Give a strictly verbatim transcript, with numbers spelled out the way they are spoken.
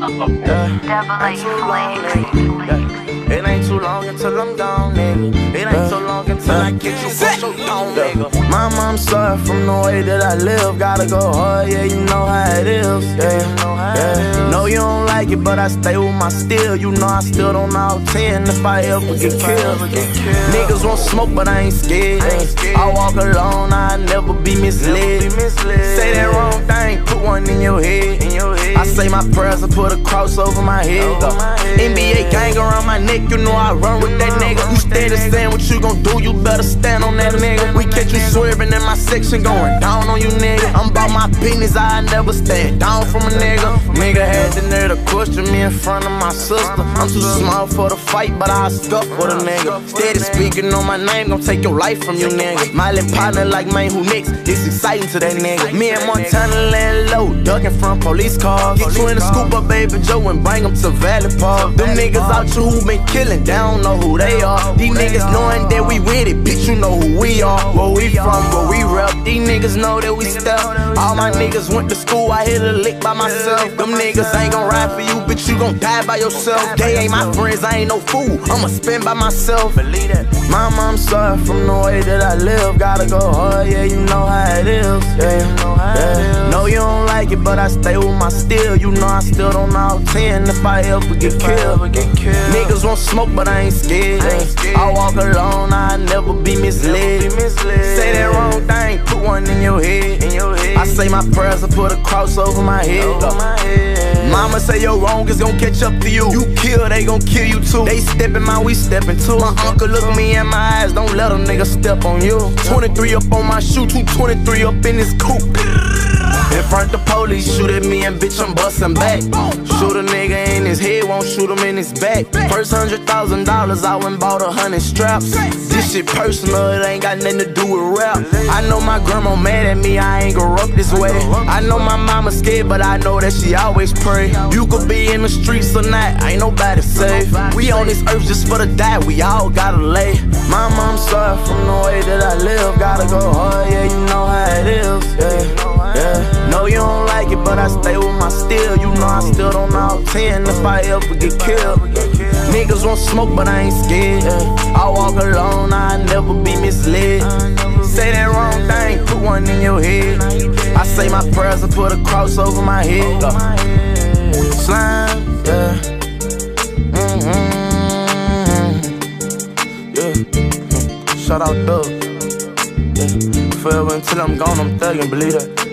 Yeah. Ain't too long, nigga. Yeah. It ain't too long until I'm gone, nigga. It ain't so long until I get you for so long, nigga. My mom sorry from the way that I live. Gotta go hard, yeah, you know how it is. Yeah, yeah. No, you don't like it, but I stay with my steel. You know I still don't know ten if I ever get killed. Niggas won't smoke, but I ain't scared. I walk alone, I never be misled. Say that wrong thing, put one in your head. I say my prayers and put a cross over my head. N B A gang around my neck, you know I run with that nigga. You steady saying what you gon' do, you better stand on that nigga. We catch you swerving in my section, going down on you, nigga. I'm about my business, I never stand down from a nigga. Nigga had the nerve to question me in front of my sister. I'm too small for the fight, but I scuff for the nigga. Steady speaking on my name, gon' take your life from you, nigga. Smiling partner like man, who next? It's exciting to that nigga. Me and Montana laying low, ducking from police cars. Get you in the scoop up, baby Joe, and bring them to Valley Park. Them niggas out you who been killing, they don't know who they are. These niggas knowing that we with it, bitch, you know who we are. Where we from, where we rep, these niggas know that we step. All my niggas went to school, I hit a lick by myself. Them niggas ain't gon' ride for you, bitch, you gon' die by yourself. They ain't my friends, I ain't no fool, I'ma spend by myself. Believe that. My mom sorry from the way that I live. Gotta go hard, yeah, you know how it is. Yeah, yeah. No, you don't like it, but I stay with my steel. You know I still don't know ten if I ever get killed. Niggas won't smoke, but I ain't scared. I walk alone, I never be misled. Say that wrong thing, put one in your head. I say my prayers and put a cross over my head. Mama say you're wrong is gon' catch up to you. You kill, they gon' kill you too. They steppin' my, we steppin' too. My uncle look me in my eyes, don't let a nigga step on you. twenty-three up on my shoe, two twenty-three up in this coupe. In front the police, shoot at me and bitch I'm bustin' back. Shoot a nigga in his head, won't shoot him in his back. First hundred thousand dollars, I went bought a hundred straps. This shit personal, it ain't got nothing to do with rap. I know my grandma mad at me, I ain't grew up this way. I know my mama scared, but I know that she always pray. You could be in the streets or not, ain't nobody safe. We on this earth just for the die, we all gotta lay. My mom sorry from the way that I live. Gotta go hard, yeah, you know how it is. Yeah, yeah. No, you don't like it, but I stay with my steel. You know I still don't know ten if I ever get killed. Niggas won't smoke, but I ain't scared. I walk alone, I never be misled. Say that wrong thing, put one in your head. I say my prayers and put a cross over my head. Slime, yeah. Mm-hmm. Yeah. Shout out Doug. Yeah. Forever until I'm gone, I'm thuggin', believe that.